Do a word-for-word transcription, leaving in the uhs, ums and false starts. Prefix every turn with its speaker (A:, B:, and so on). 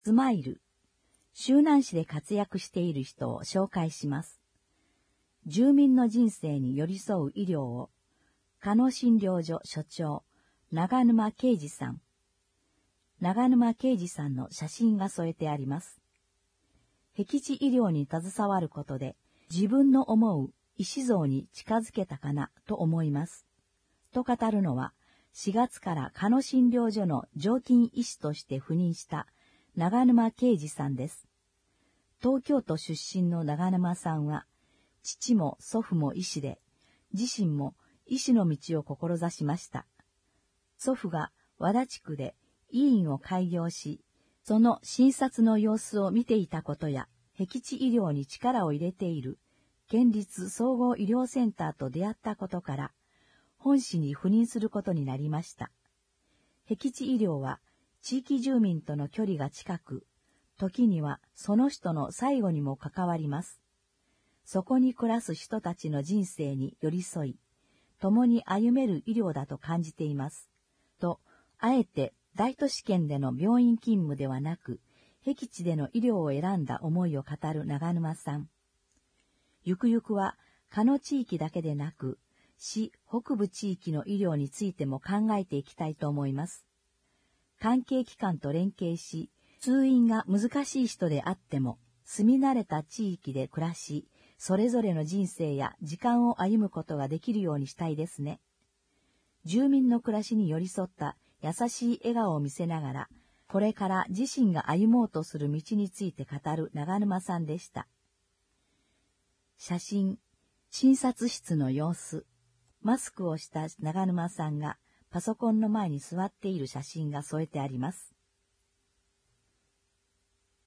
A: スマイル。周南市で活躍している人を紹介します。住民の人生に寄り添う医療を、加野診療所所長、長沼啓二さん。長沼啓二さんの写真が添えてあります。僻地医療に携わることで、自分の思う医師像に近づけたかなと思います。と語るのは、しがつから加野診療所の常勤医師として赴任した長沼啓二さんです。東京都出身の長沼さんは、父も祖父も医師で、自身も医師の道を志しました。祖父が和田地区で医院を開業し、その診察の様子を見ていたことや、僻地医療に力を入れている県立総合医療センターと出会ったことから、本市に赴任することになりました。僻地医療は地域住民との距離が近く、時にはその人の最後にも関わります。そこに暮らす人たちの人生に寄り添い、共に歩める医療だと感じています。と、あえて大都市圏での病院勤務ではなく、僻地での医療を選んだ思いを語る長沼さん。ゆくゆくは、加野地域だけでなく、市北部地域の医療についても考えていきたいと思います。関係機関と連携し、通院が難しい人であっても、住み慣れた地域で暮らし、それぞれの人生や時間を歩むことができるようにしたいですね。住民の暮らしに寄り添った優しい笑顔を見せながら、これから自身が歩もうとする道について語る長沼さんでした。写真、診察室の様子、マスクをした長沼さんがパソコンの前に座っている写真が添えてあります。